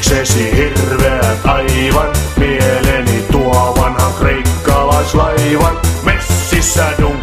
Fiiliksesi hirveät aivan, mieleeni tuo vanhan kreikkalaislaivan. Messissä